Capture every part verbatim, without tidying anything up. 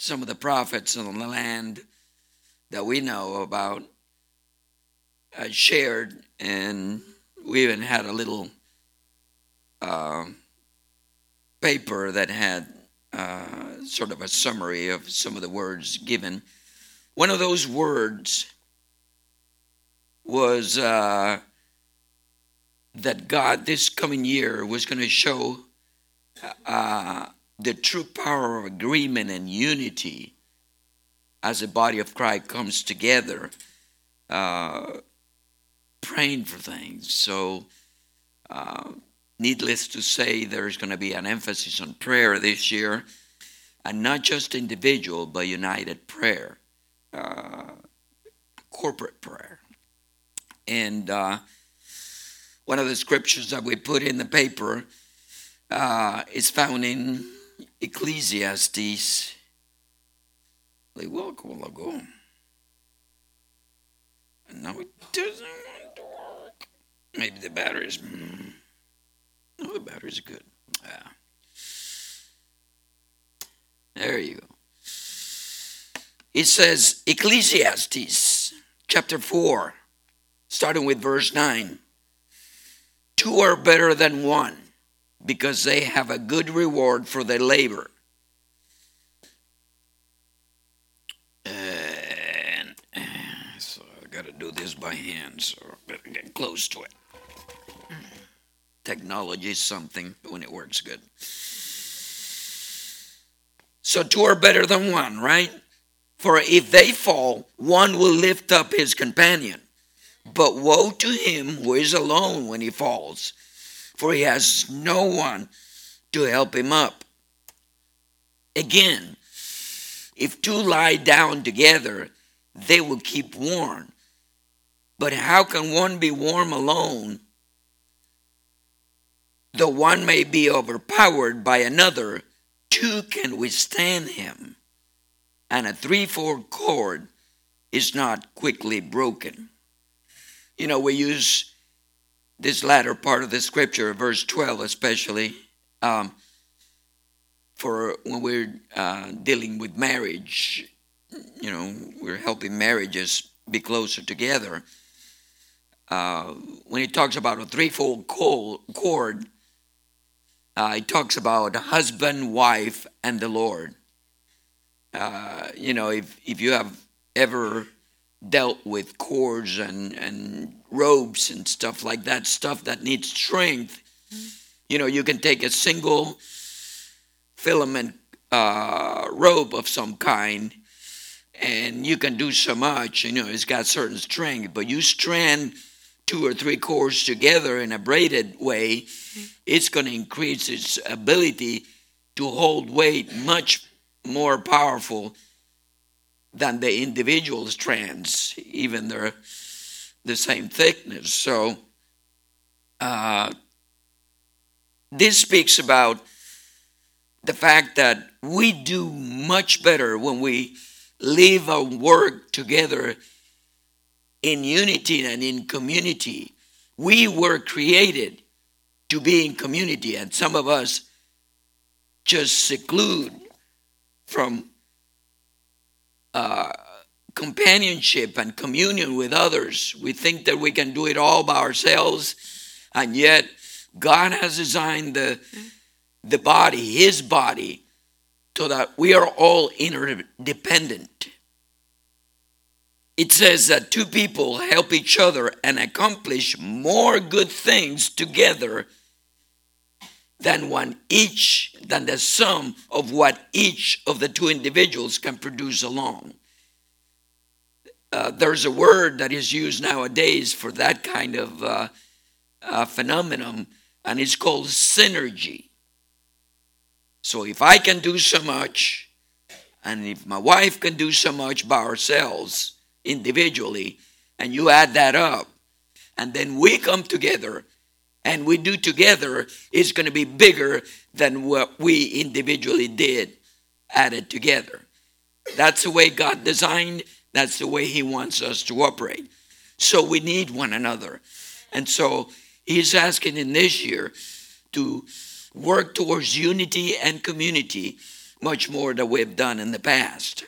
some of the prophets on the land that we know about uh, shared, and we even had a little uh, paper that had uh, sort of a summary of some of the words given. One of those words was uh, that God this coming year was going to show uh, the true power of agreement and unity as the body of Christ comes together, uh, praying for things. So, uh, needless to say, there's going to be an emphasis on prayer this year, and not just individual, but united prayer, uh, corporate prayer. And uh, one of the scriptures that we put in the paper uh, is found in Ecclesiastes. They will a while ago. And now it doesn't want to work. Maybe the batteries. Mm, no, the batteries are good. Yeah. There you go. It says, Ecclesiastes chapter four, starting with verse nine. Two are better than one, because they have a good reward for their labor. And so I got to do this by hand, so I better get close to it. Technology is something when it works good. So two are better than one, right? For if they fall, one will lift up his companion. But woe to him who is alone when he falls, for he has no one to help him up. Again, if two lie down together, they will keep warm. But how can one be warm alone? Though one may be overpowered by another, two can withstand him. And a threefold cord is not quickly broken. You know, we use this latter part of the scripture, verse twelve especially, um, for when we're uh, dealing with marriage. You know, we're helping marriages be closer together. Uh, when he talks about a threefold cord, uh, he talks about husband, wife, and the Lord. Uh, you know, if, if you have ever dealt with cords and, and ropes and stuff like that, stuff that needs strength, you know, you can take a single filament uh, rope of some kind and you can do so much. You know, it's got certain strength, but you strand two or three cords together in a braided way, it's going to increase its ability to hold weight much more powerful than the individual strands, even they're the same thickness. So uh, this speaks about the fact that we do much better when we live and work together in unity and in community. We were created to be in community, and some of us just seclude from uh, companionship and communion with others. We think that we can do it all by ourselves, and yet God has designed the, the body, his body, so that we are all interdependent. It says that two people help each other and accomplish more good things together than one each, than the sum of what each of the two individuals can produce alone. Uh, there's a word that is used nowadays for that kind of uh, uh, phenomenon, and it's called synergy. So if I can do so much, and if my wife can do so much by ourselves, individually, and you add that up, and then we come together and we do together, it's going to be bigger than what we individually did added together. That's the way God designed. That's the way he wants us to operate. So we need one another. And so he's asking in this year to work towards unity and community much more than we've done in the past.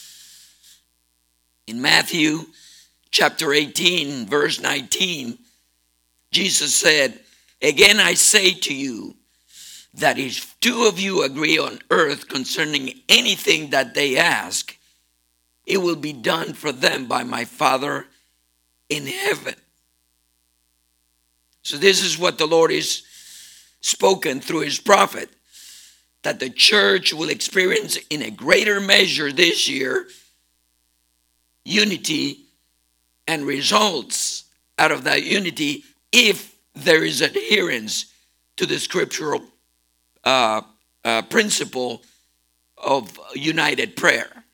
In Matthew chapter eighteen, verse nineteen, Jesus said, "Again I say to you, that if two of you agree on earth concerning anything that they ask, it will be done for them by my Father in heaven." So this is what the Lord is spoken through his prophet, that the church will experience in a greater measure this year unity and results out of that unity if there is adherence to the scriptural uh, uh, principle of united prayer.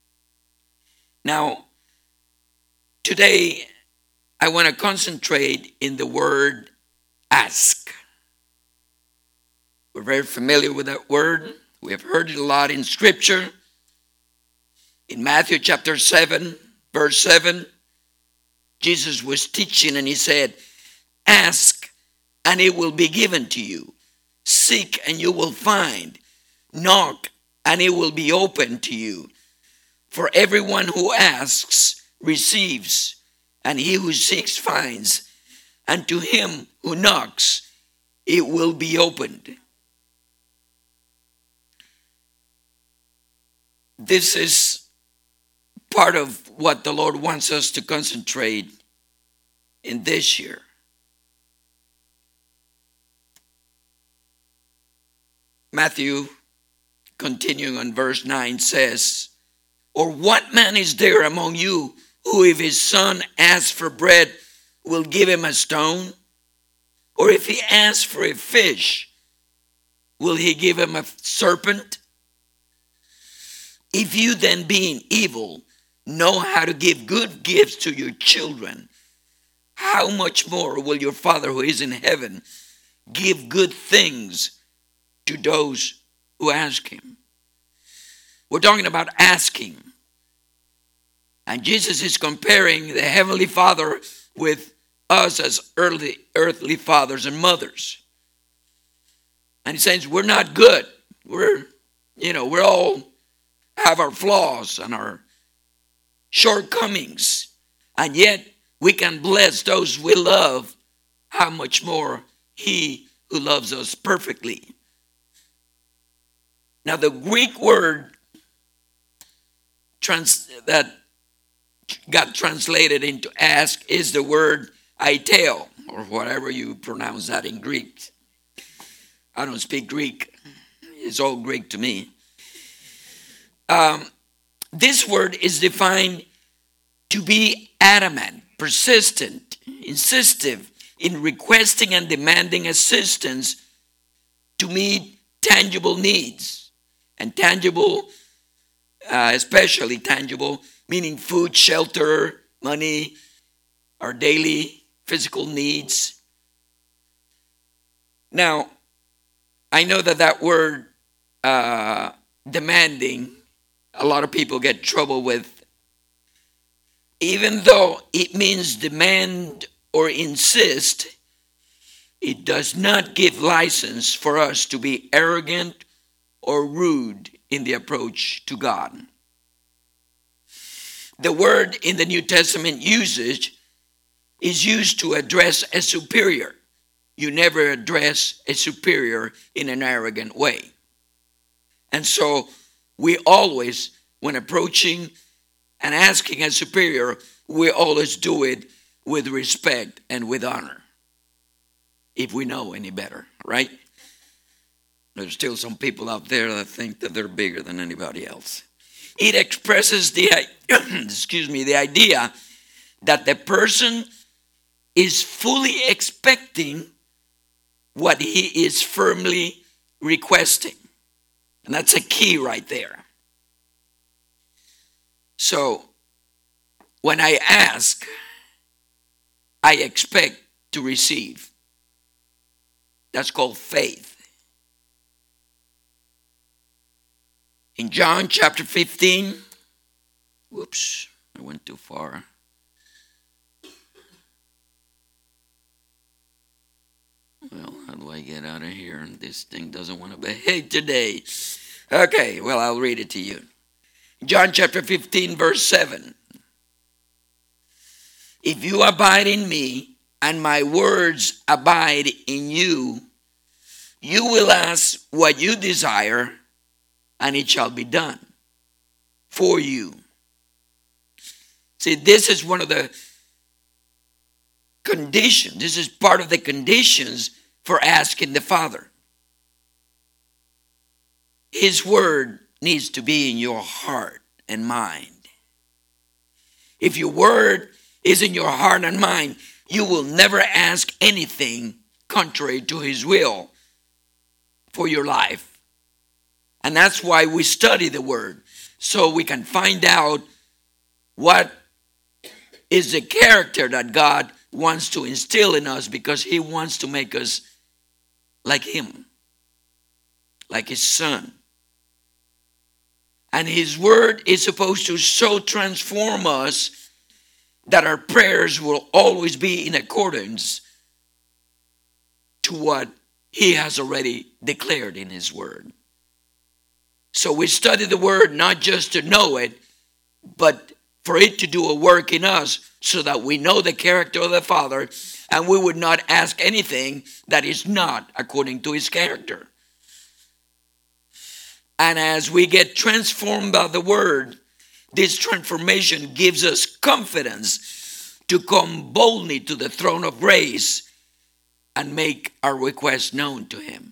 Now, today I want to concentrate in the word ask. We're very familiar with that word. We have heard it a lot in Scripture. In Matthew chapter seven, verse seven, Jesus was teaching and he said, "Ask and it will be given to you. Seek and you will find. Knock and it will be opened to you. For everyone who asks receives, and he who seeks finds, and to him who knocks it will be opened." This is part of what the Lord wants us to concentrate in this year. Matthew, continuing on verse nine, says, "Or what man is there among you who, if his son asks for bread, will give him a stone? Or if he asks for a fish, will he give him a serpent? If you then, being evil, know how to give good gifts to your children, how much more will your Father who is in heaven give good things to those who ask him?" We're talking about asking. And Jesus is comparing the Heavenly Father with us as earthly, earthly fathers and mothers. And he says we're not good. We're, you know, we're all have our flaws and our shortcomings. And yet we can bless those we love. How much more he who loves us perfectly. Now the Greek word trans, that got translated into ask is the word aiteo, or whatever you pronounce that in Greek. I don't speak Greek. It's all Greek to me. Um, this word is defined to be adamant, persistent, insistent in requesting and demanding assistance to meet tangible needs. And tangible, uh, especially tangible, meaning food, shelter, money, our daily physical needs. Now, I know that that word uh, demanding, a lot of people get trouble with. Even though it means demand or insist, it does not give license for us to be arrogant or rude in the approach to God. The word in the New Testament usage is used to address a superior. You never address a superior in an arrogant way. And so we always, when approaching and asking a superior, we always do it with respect and with honor, if we know any better, right? There's still some people out there that think that they're bigger than anybody else. It expresses the, excuse me, the idea that the person is fully expecting what he is firmly requesting. And that's a key right there. So, when I ask, I expect to receive. That's called faith. In John chapter fifteen, whoops, I went too far. Well, how do I get out of here? This thing doesn't want to behave today. Okay, well, I'll read it to you. John chapter fifteen, verse seven. If you abide in me and my words abide in you, you will ask what you desire, and it shall be done for you. See, this is one of the conditions. This is part of the conditions for asking the Father. His word needs to be in your heart and mind. If your word is in your heart and mind, you will never ask anything contrary to his will for your life. And that's why we study the word, so we can find out what is the character that God wants to instill in us, because he wants to make us like him, like his son. And his word is supposed to so transform us that our prayers will always be in accordance to what he has already declared in his word. So we study the word not just to know it, but for it to do a work in us so that we know the character of the Father, and we would not ask anything that is not according to his character. And as we get transformed by the word, this transformation gives us confidence to come boldly to the throne of grace and make our request known to him.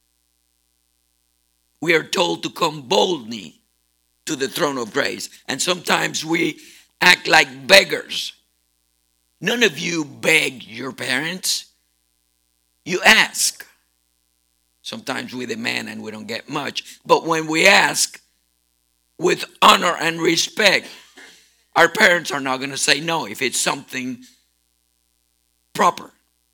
We are told to come boldly to the throne of grace. And sometimes we act like beggars. None of you beg your parents. You ask. Sometimes we demand and we don't get much. But when we ask with honor and respect, our parents are not going to say no if it's something proper.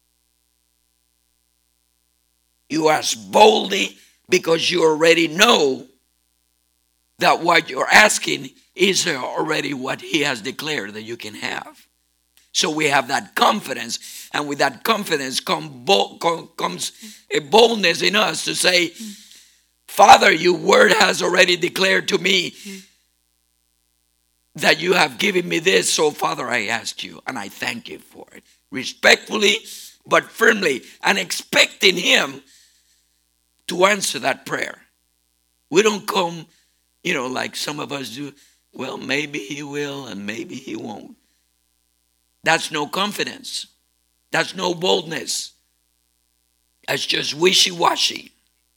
You ask boldly because you already know that what you're asking is already what he has declared that you can have. So we have that confidence, and with that confidence come bo- com- comes a boldness in us to say, Father, your word has already declared to me that you have given me this, so Father, I asked you, and I thank you for it. Respectfully, but firmly, and expecting him to answer that prayer. We don't come, you know, like some of us do, well, maybe he will and maybe he won't. That's no confidence. That's no boldness. That's just wishy-washy.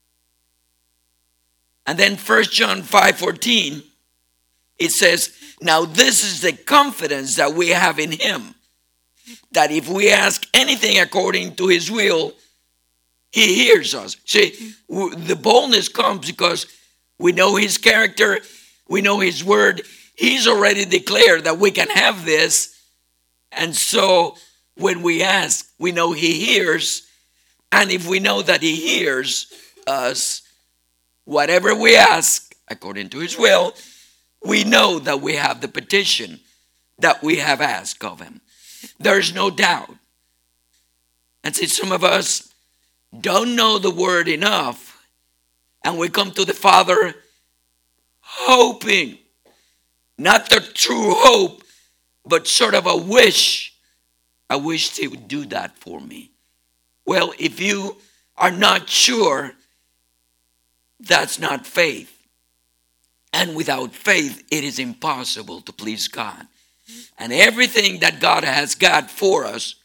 And then First John five fourteen, it says, now this is the confidence that we have in him, that if we ask anything according to his will, he hears us. See, the boldness comes because we know his character, we know his word. He's already declared that we can have this. And so when we ask, we know he hears. And if we know that he hears us, whatever we ask, according to his will, we know that we have the petition that we have asked of him. There's no doubt. And see, some of us don't know the word enough, and we come to the Father hoping, not the true hope, but sort of a wish. I wish he would do that for me. Well, if you are not sure, that's not faith. And without faith, it is impossible to please God. And everything that God has got for us,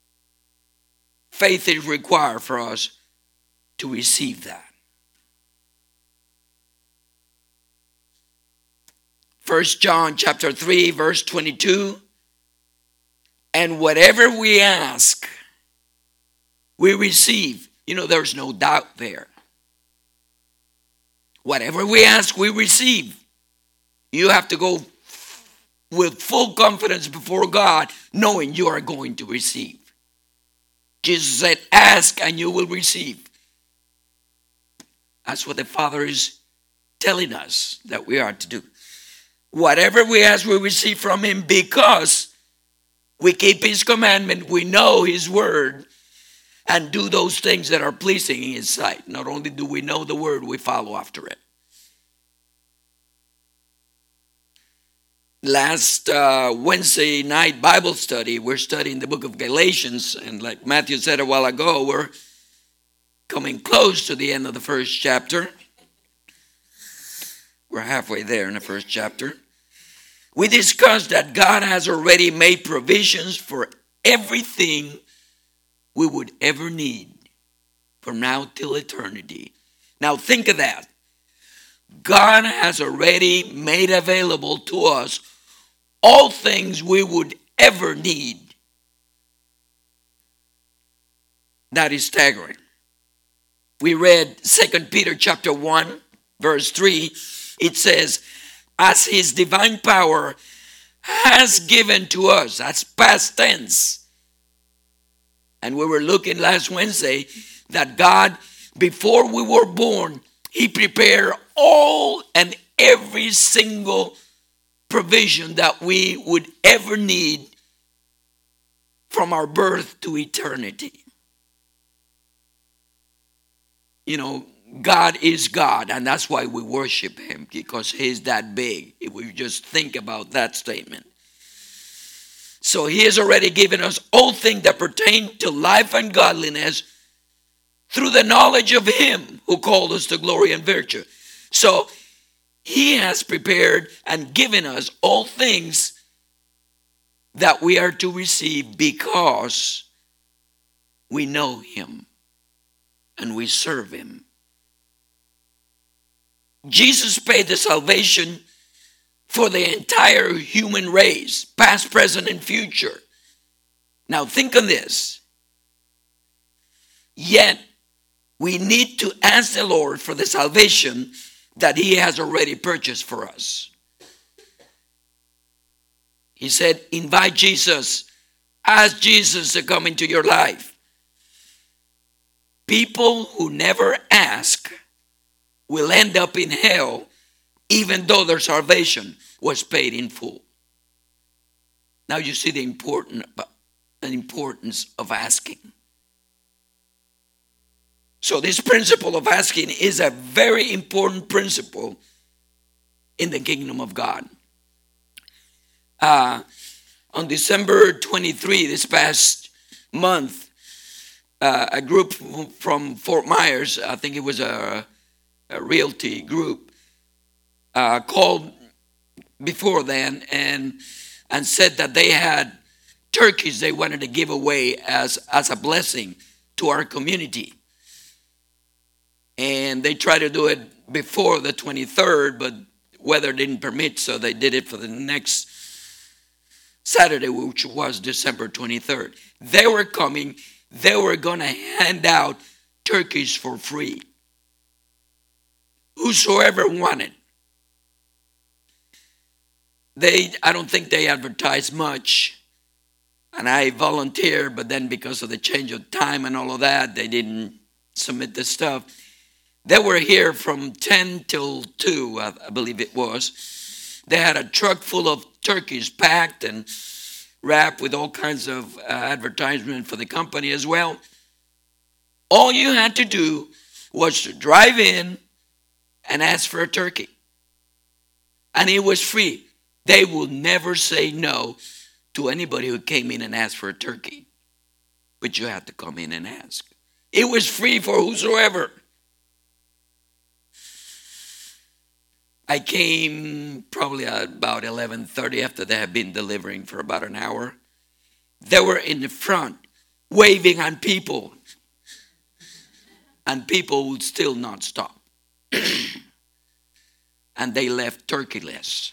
faith is required for us to receive that. First John chapter three, verse twenty-two. And whatever we ask, we receive. You know, there's no doubt there. Whatever we ask, we receive. You have to go with full confidence before God, knowing you are going to receive. Jesus said, ask and you will receive. That's what the Father is telling us that we are to do. Whatever we ask, we receive from him because we keep his commandment, we know his word, and do those things that are pleasing in his sight. Not only do we know the word, we follow after it. Last uh, Wednesday night Bible study, we're studying the book of Galatians. And like Matthew said a while ago, we're coming close to the end of the first chapter. We're halfway there in the first chapter. We discussed that God has already made provisions for everything we would ever need from now till eternity. Now think of that. God has already made available to us all things we would ever need. That is staggering. We read Second Peter chapter one, verse three. It says, as his divine power has given to us. That's past tense. And we were looking last Wednesday that God, before we were born, he prepared all and every single provision that we would ever need from our birth to eternity. You know, God is God, and that's why we worship him, because he's that big, if we just think about that statement. So he has already given us all things that pertain to life and godliness through the knowledge of him who called us to glory and virtue. So he has prepared and given us all things that we are to receive because we know him and we serve him. Jesus paid the salvation for the entire human race, past, present, and future. Now think on this. Yet, we need to ask the Lord for the salvation that he has already purchased for us. He said, invite Jesus. Ask Jesus to come into your life. People who never ask will end up in hell, even though their salvation was paid in full. Now you see the important, the importance of asking. So this principle of asking is a very important principle in the kingdom of God. Uh, on December twenty-third, this past month, uh, a group from Fort Myers, I think it was a a realty group, uh, called before then and and said that they had turkeys they wanted to give away as, as a blessing to our community. And they tried to do it before the twenty-third, but weather didn't permit, so they did it for the next Saturday, which was December twenty-third. They were coming, they were going to hand out turkeys for free. Whosoever wanted. They, I don't think they advertised much. And I volunteered, but then because of the change of time and all of that, they didn't submit the stuff. They were here from ten till two, I, I believe it was. They had a truck full of turkeys packed and wrapped with all kinds of uh, advertisement for the company as well. All you had to do was to drive in and ask for a turkey. And it was free. They will never say no to anybody who came in and asked for a turkey. But you had to come in and ask. It was free for whosoever. I came probably at about eleven thirty after they had been delivering for about an hour. They were in the front waving on people. And people would still not stop. And they left turkeyless.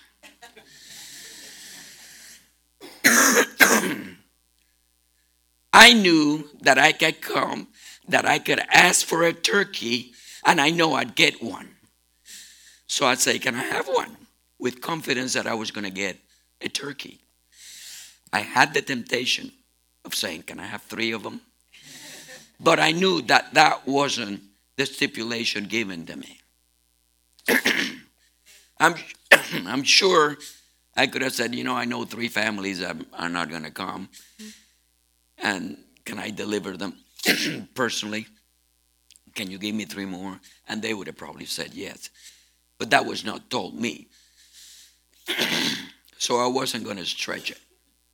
I knew that I could come, that I could ask for a turkey, and I know I'd get one. So I'd say, can I have one? With confidence that I was going to get a turkey. I had the temptation of saying, can I have three of them? But I knew that that wasn't the stipulation given to me. I'm, I'm sure I could have said, you know, I know three families that are not going to come. And can I deliver them personally? Can you give me three more? And they would have probably said yes. But that was not told me. So I wasn't going to stretch it.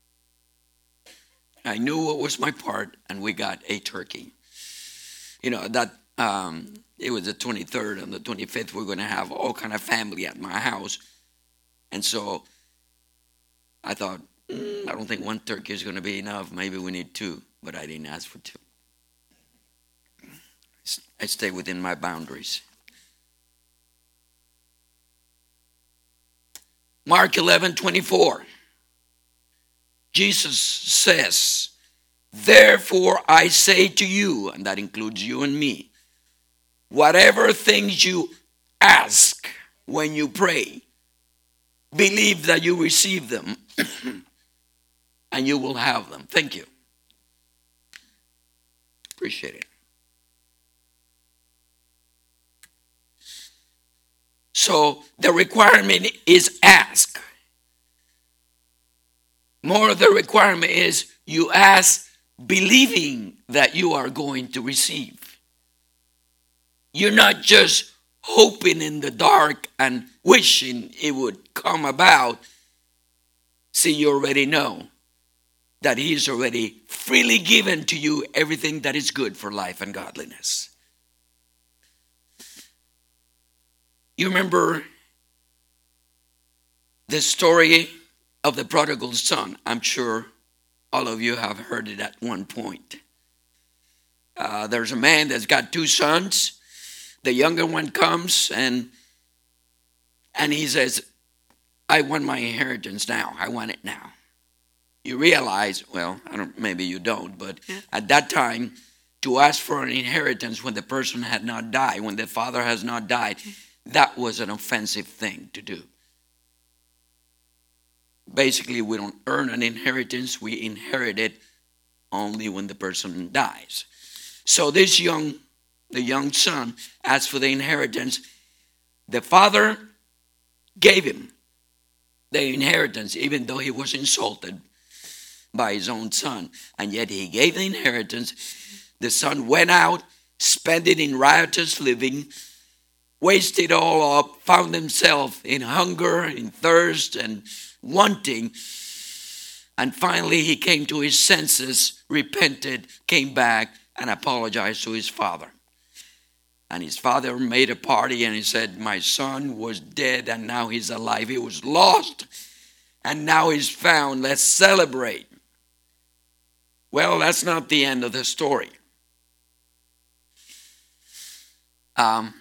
I knew what was my part, and we got a turkey. You know, that um, it was the twenty-third and the twenty-fifth. We're going to have all kind of family at my house. And so I thought, mm, I don't think one turkey is going to be enough. Maybe we need two, but I didn't ask for two. I stay within my boundaries. Mark eleven twenty-four. Jesus says, therefore I say to you, and that includes you and me, whatever things you ask when you pray, believe that you receive them and you will have them. Thank you. Appreciate it. So the requirement is ask. More of the requirement is you ask believing that you are going to receive. You're not just hoping in the dark and wishing it would come about. See, you already know that He's already freely given to you everything that is good for life and godliness. You remember the story of the prodigal son? I'm sure all of you have heard it at one point. Uh, there's a man that's got two sons. The younger one comes and and he says, I want my inheritance now. I want it now. You realize, well, I don't, maybe you don't, but at that time, to ask for an inheritance when the person had not died, when the father has not died, that was an offensive thing to do. Basically, we don't earn an inheritance. We inherit it only when the person dies. So this young, the young son asked for the inheritance. The father gave him the inheritance, even though he was insulted by his own son. And yet he gave the inheritance. The son went out, spent it in riotous living, wasted all up, found himself in hunger, in thirst, and wanting. And finally he came to his senses, repented, came back, and apologized to his father. And his father made a party and he said, my son was dead and now he's alive. He was lost and now he's found. Let's celebrate. Well, that's not the end of the story. Um,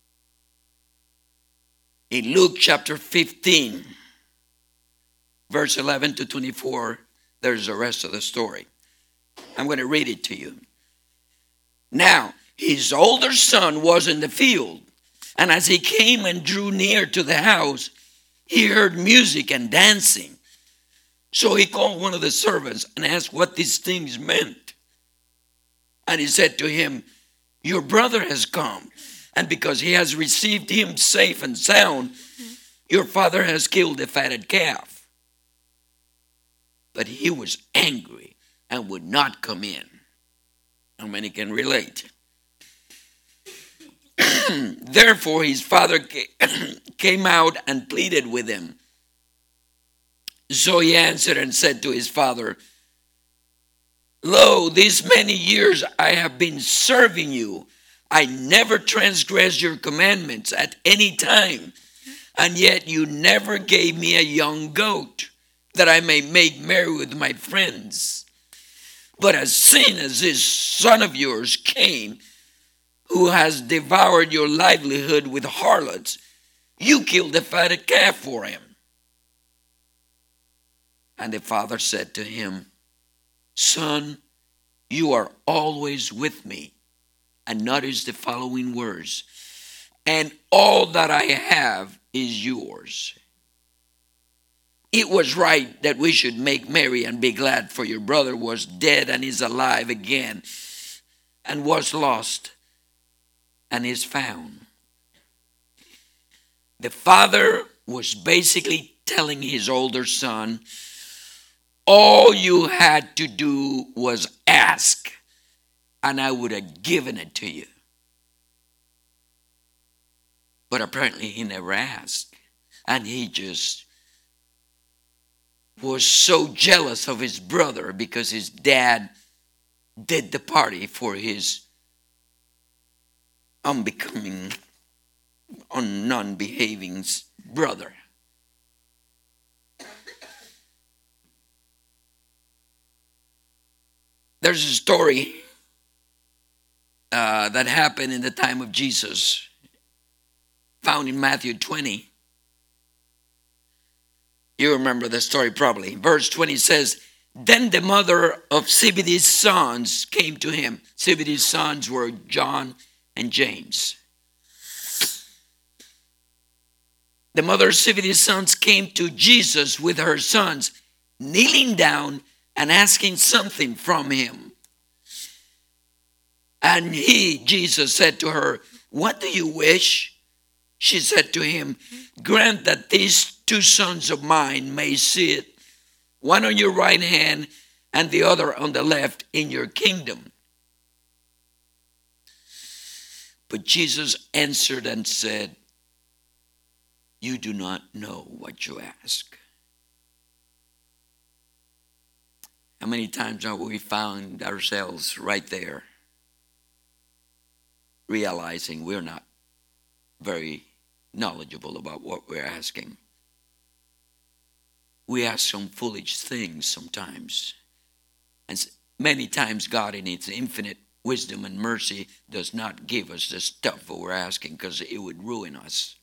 in Luke chapter fifteen, verse eleven to twenty-four, there's the rest of the story. I'm going to read it to you. Now, his older son was in the field, and as he came and drew near to the house, he heard music and dancing. So he called one of the servants and asked what these things meant. And he said to him, your brother has come, and because he has received him safe and sound, your father has killed the fatted calf. But he was angry and would not come in. How many can relate? Therefore his father came out and pleaded with him. So he answered and said to his father, lo, these many years I have been serving you. I never transgressed your commandments at any time, and yet you never gave me a young goat that I may make merry with my friends. But as soon as this son of yours came, who has devoured your livelihood with harlots, you killed the fatted calf for him. And the father said to him, son, you are always with me. And notice the following words, and all that I have is yours. It was right that we should make merry and be glad, for your brother was dead and is alive again, and was lost and is found. The father was basically telling his older son, all you had to do was ask, and I would have given it to you. But apparently he never asked, and he just was so jealous of his brother because his dad did the party for his unbecoming, un- non-behaving brother. There's a story uh, that happened in the time of Jesus, found in Matthew twenty. You remember the story probably. Verse twenty says, then the mother of Zebedee's sons came to him. Zebedee's sons were John and James. The mother of Zebedee's sons came to Jesus with her sons, kneeling down and asking something from him. And he, Jesus, said to her, what do you wish? She said to him, grant that these two sons of mine may sit, one on your right hand and the other on the left in your kingdom. But Jesus answered and said, you do not know what you ask. How many times have we found ourselves right there, realizing we're not very knowledgeable about what we're asking? We ask some foolish things sometimes. And many times God in his infinite wisdom and mercy does not give us the stuff that we're asking because it would ruin us.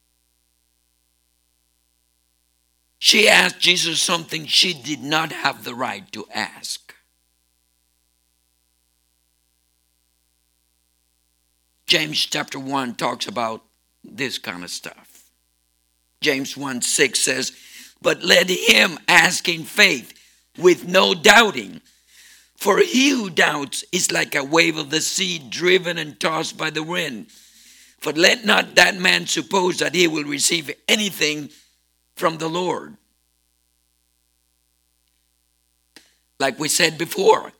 She asked Jesus something she did not have the right to ask. James chapter one talks about this kind of stuff. James one six says, but let him ask in faith with no doubting. For he who doubts is like a wave of the sea driven and tossed by the wind. For let not that man suppose that he will receive anything from the Lord. Like we said before,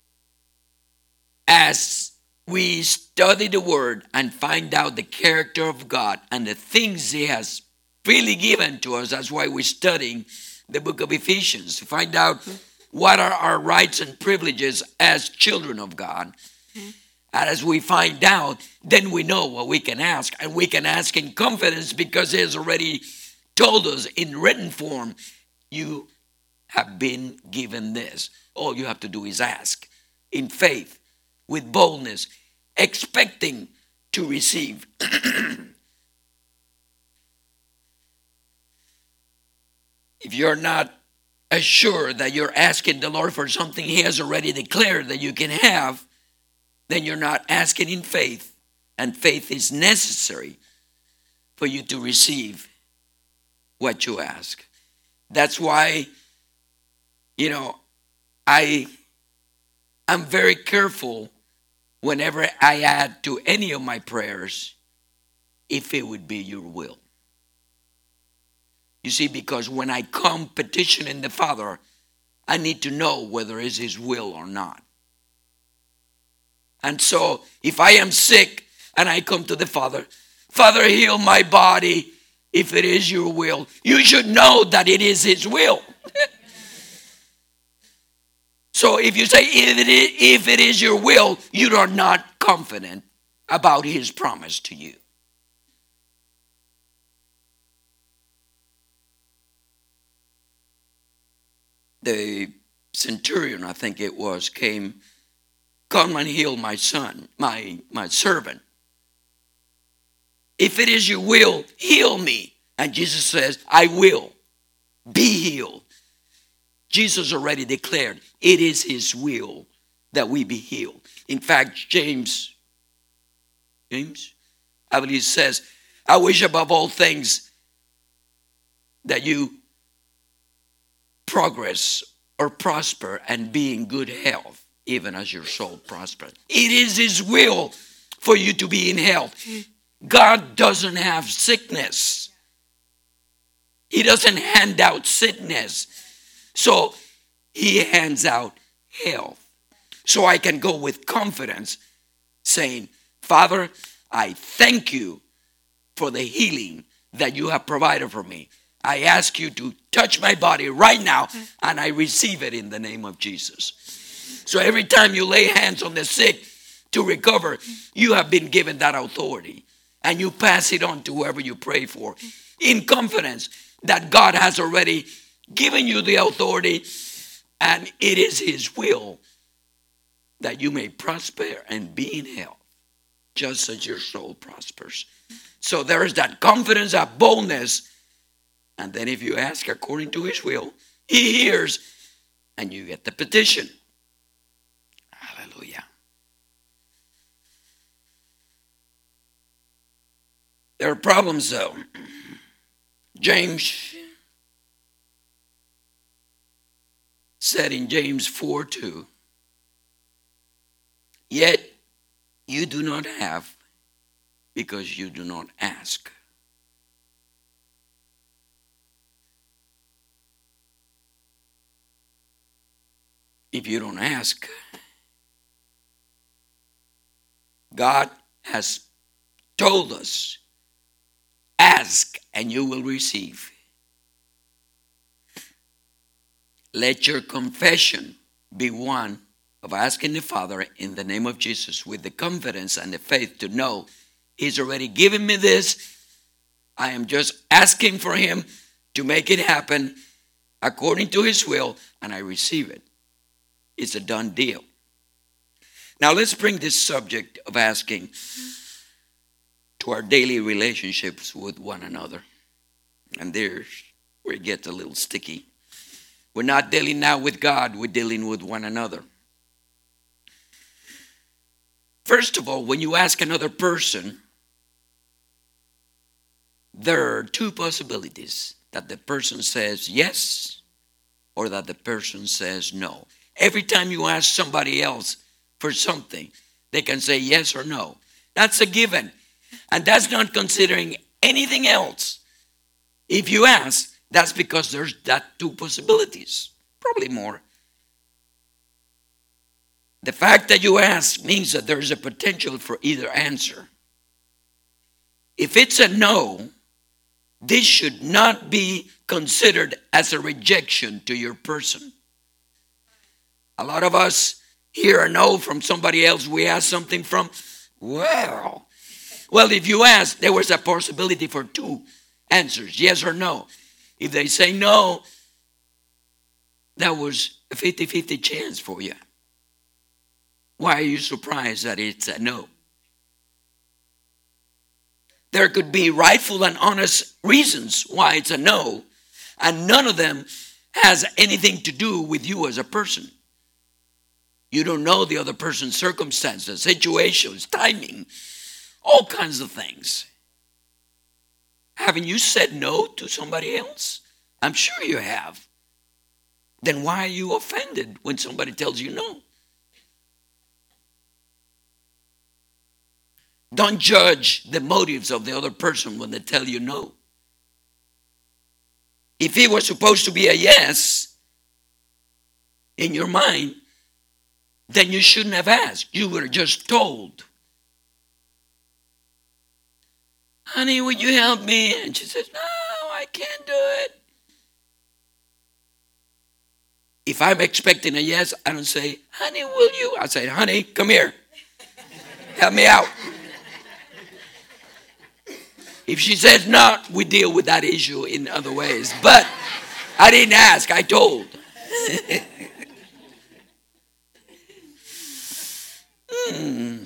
as we study the word and find out the character of God and the things he has freely given to us, that's why we're studying the book of Ephesians, to find out what are our rights and privileges as children of God. And as we find out, then we know what we can ask. And we can ask in confidence because he has already told us in written form, you have been given this. All you have to do is ask in faith, with boldness, expecting to receive. If you're not assured that you're asking the Lord for something he has already declared that you can have, then you're not asking in faith. And faith is necessary for you to receive what you ask. That's why, you know, I am very careful whenever I add to any of my prayers, if it would be your will. You see, because when I come petitioning the Father, I need to know whether it's his will or not. And so if I am sick and I come to the Father, Father, heal my body if it is your will. You should know that it is his will. So if you say if it is, if it is your will, you are not confident about his promise to you. The centurion, I think it was, came, come and heal my son, my, my servant. If it is your will, heal me. And Jesus says, I will. Be healed. Jesus already declared it is his will that we be healed. In fact, James, James, I believe says, I wish above all things that you progress or prosper and be in good health, even as your soul prospers. It is his will for you to be in health. God doesn't have sickness. He doesn't hand out sickness. So he hands out health. So I can go with confidence saying, Father, I thank you for the healing that you have provided for me. I ask you to touch my body right now, and I receive it in the name of Jesus. So every time you lay hands on the sick to recover, you have been given that authority. And you pass it on to whoever you pray for in confidence that God has already given you the authority, and it is his will that you may prosper and be in health, just as your soul prospers. So there is that confidence, that boldness. And then if you ask according to his will, he hears and you get the petition. Hallelujah. There are problems though. James said in James four two, yet you do not have because you do not ask. If you don't ask, God has told us, ask and you will receive. Let your confession be one of asking the Father in the name of Jesus with the confidence and the faith to know he's already given me this. I am just asking for him to make it happen according to his will, and I receive it. It's a done deal. Now let's bring this subject of asking to our daily relationships with one another. And there's where it gets a little sticky. We're not dealing now with God, we're dealing with one another. First of all, when you ask another person, there are two possibilities: that the person says yes or that the person says no. Every time you ask somebody else for something, they can say yes or no. That's a given. And that's not considering anything else. If you ask, that's because there's that two possibilities, probably more. The fact that you ask means that there's a potential for either answer. If it's a no, this should not be considered as a rejection to your person. A lot of us hear a no from somebody else we ask something from. Well, well, if you ask, there was a possibility for two answers, yes or no. If they say no, that was a fifty-fifty chance for you. Why are you surprised that it's a no? There could be rightful and honest reasons why it's a no, and none of them has anything to do with you as a person. You don't know the other person's circumstances, situations, timing, all kinds of things. Haven't you said no to somebody else? I'm sure you have. Then why are you offended when somebody tells you no? Don't judge the motives of the other person when they tell you no. If it was supposed to be a yes in your mind, then you shouldn't have asked. You were just told. Honey, would you help me? And she says, no, I can't do it. If I'm expecting a yes, I don't say, honey, will you? I say, honey, come here. Help me out. If she says no, we deal with that issue in other ways. But I didn't ask, I told. hmm.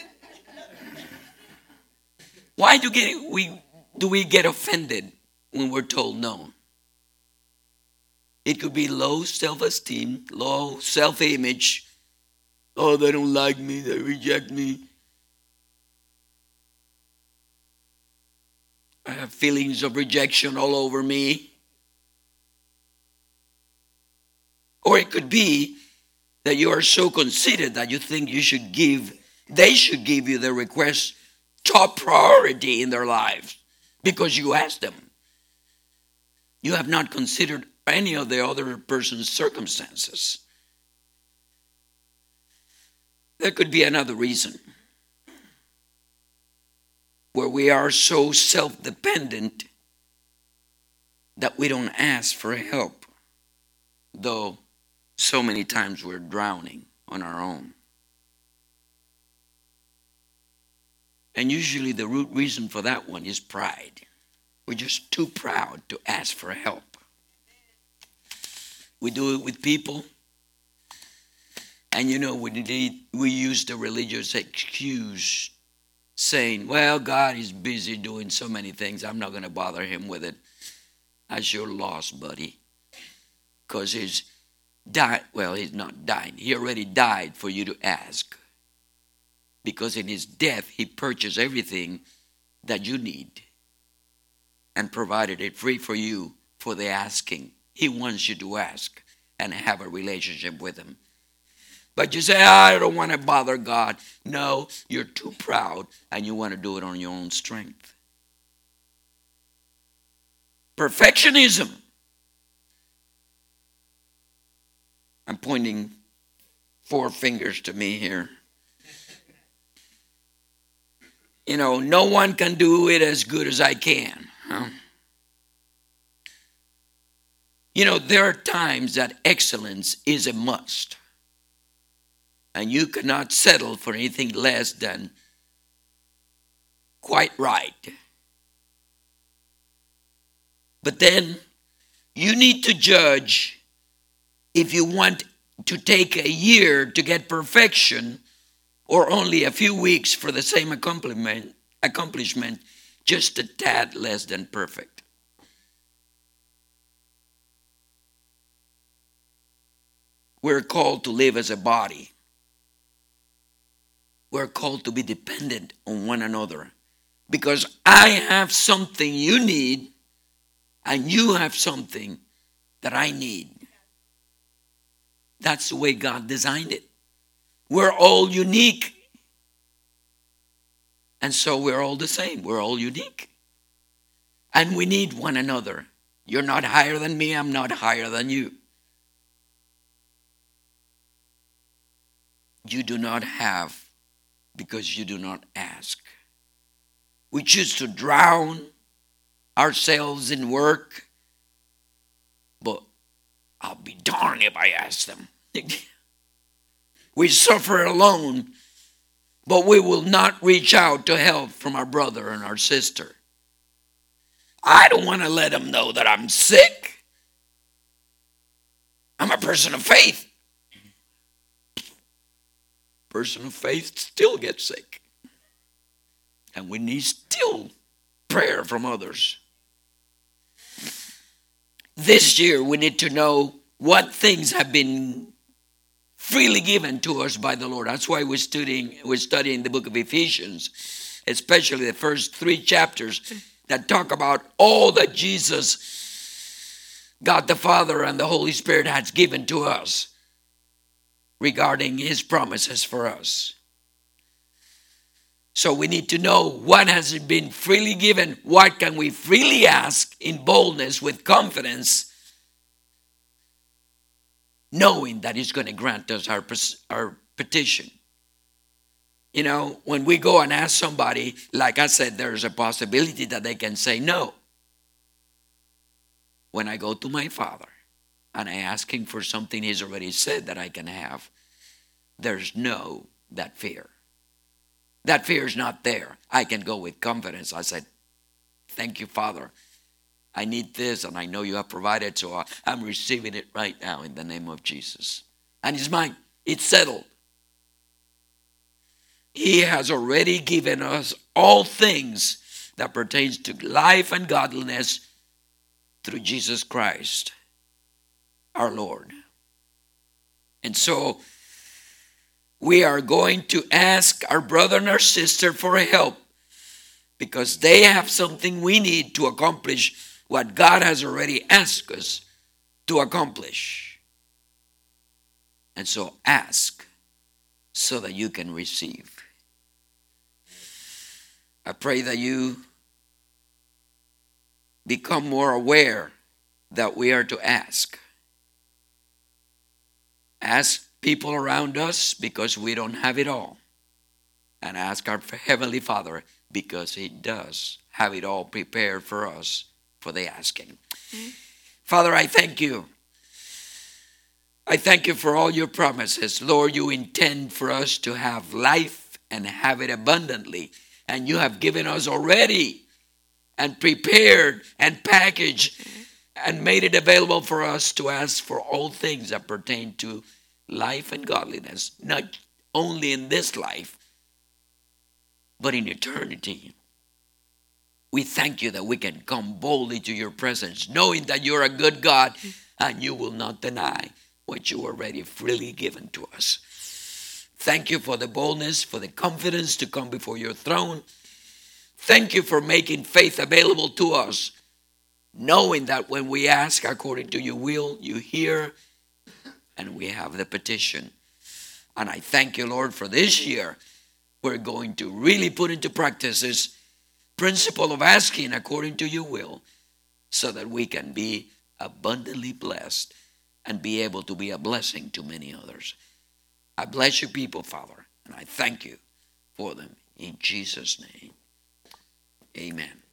Why do get, we do we get offended when we're told no? It could be low self-esteem, low self-image. Oh, they don't like me, they reject me. I have feelings of rejection all over me. Or it could be that you are so conceited that you think you should give, they should give you the request top priority in their lives because you asked them. You have not considered any of the other person's circumstances. There could be another reason where we are so self-dependent that we don't ask for help, though so many times we're drowning on our own. And usually the root reason for that one is pride. We're just too proud to ask for help. We do it with people. And you know, we, need, we use the religious excuse saying, well, God is busy doing so many things. I'm not going to bother him with it. That's your loss, buddy. Because he's died. Well, he's not dying. He already died for you to ask. Because in his death, he purchased everything that you need and provided it free for you for the asking. He wants you to ask and have a relationship with him. But you say, I don't want to bother God. No, you're too proud and you want to do it on your own strength. Perfectionism. I'm pointing four fingers to me here. You know, no one can do it as good as I can. Huh? You know, there are times that excellence is a must. And you cannot settle for anything less than quite right. But then you need to judge if you want to take a year to get perfection or only a few weeks for the same accomplishment, accomplishment just a tad less than perfect. We're called to live as a body. We're called to be dependent on one another because I have something you need and you have something that I need. That's the way God designed it. We're all unique. And so we're all the same. We're all unique. And we need one another. You're not higher than me. I'm not higher than you. You do not have because you do not ask. We choose to drown ourselves in work, but I'll be darned if I ask them. We suffer alone, but we will not reach out to help from our brother and our sister. I don't want to let them know that I'm sick. I'm a person of faith. Person of faith still gets sick. And we need still prayer from others. This year we need to know what things have been freely given to us by the Lord. That's why we're studying, we're studying the book of Ephesians, especially the first three chapters that talk about all that Jesus, God the Father and the Holy Spirit has given to us regarding his promises for us. So we need to know what has been freely given, what can we freely ask in boldness with confidence, knowing that he's going to grant us our, our petition. You know, when we go and ask somebody, like I said, there's a possibility that they can say no. When I go to my Father and I ask him for something he's already said that I can have, there's no that fear. That fear is not there. I can go with confidence. I said, thank you, Father. I need this, and I know you have provided, so I'm receiving it right now in the name of Jesus. And it's mine. It's settled. He has already given us all things that pertains to life and godliness through Jesus Christ, our Lord. And so we are going to ask our brother and our sister for help because they have something we need to accomplish what God has already asked us to accomplish. And so ask so that you can receive. I pray that you become more aware that we are to ask. Ask people around us because we don't have it all. And ask our Heavenly Father because he does have it all prepared for us for the asking. Father, I thank you. I thank you for all your promises. Lord, you intend for us to have life and have it abundantly. And you have given us already and prepared and packaged and made it available for us to ask for all things that pertain to life and godliness, not only in this life, but in eternity. We thank you that we can come boldly to your presence, knowing that you're a good God and you will not deny what you already freely given to us. Thank you for the boldness, for the confidence to come before your throne. Thank you for making faith available to us, knowing that when we ask according to your will, you hear, and we have the petition. And I thank you, Lord, for this year. We're going to really put into practice this principle of asking according to your will, so that we can be abundantly blessed and be able to be a blessing to many others. I bless your people, Father, and I thank you for them in Jesus' name. Amen.